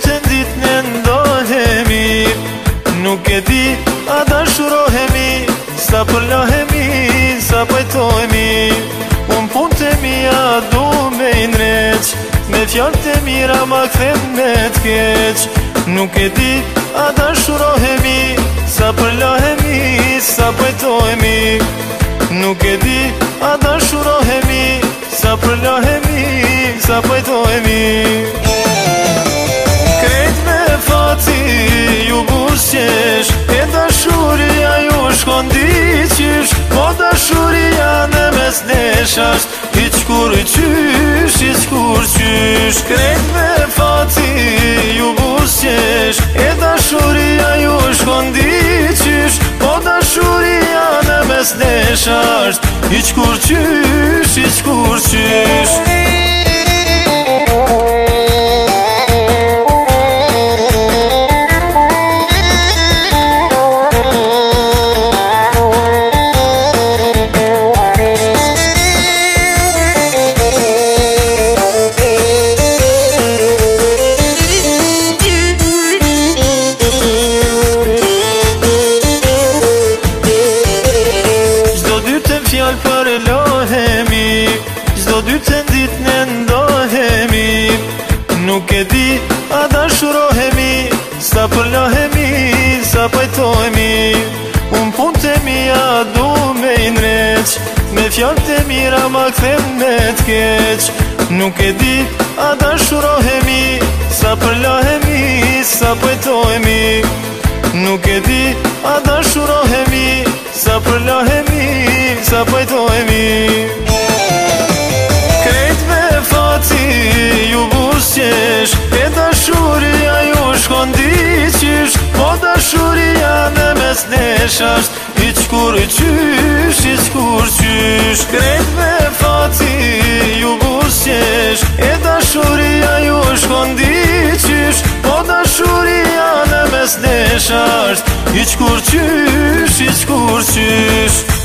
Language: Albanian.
të ditë në ndohemi, nuk e di a dashurohemi, sa përlohemi, sa pajtojemi. Unë punë të mija du me i ndreq, me fjallë të mira ma kthen me t'keq. Nuk e di a dashurohemi, sa përlohemi, sa pajtojemi. Nuk e di a dashurohemi, sa përlohemi, sa pajtojemi. Krejt me faci ju busqesh, e dashuria ju shkon diqysh, po dashuria në mes nesh asht, hiq kur qysh, hiq kur qysh. Krejt me faci ju busqesh, e dashuria ju shkon diqysh, po dashuria në mes nesh asht, hiq kur qysh, hiq kur qysh. Për lohemi, gjdo dytë në ditë në ndohemi, nuk e di a dashurohemi, sa përlohemi, sa pajtojemi. Unë punë të mija du me i ndreq, me fjallë të mira ma kthem me t'keq. Nuk e di a dashurohemi, sa përlohemi, sa pajtojemi. Nuk e di a dashurohemi, sa përlohemi, sa pajtojemi. Krejt me faci ju busqesh, e dashuria ju shkon diqysh, po dashuria në mes nesh asht, hiq kur qysh, hiq kur qysh. Krejt me faci ju busqesh, e dashuria ju shkon diqysh, po dashuria në mes nesh asht, hiq kur qysh, hiq kur qysh.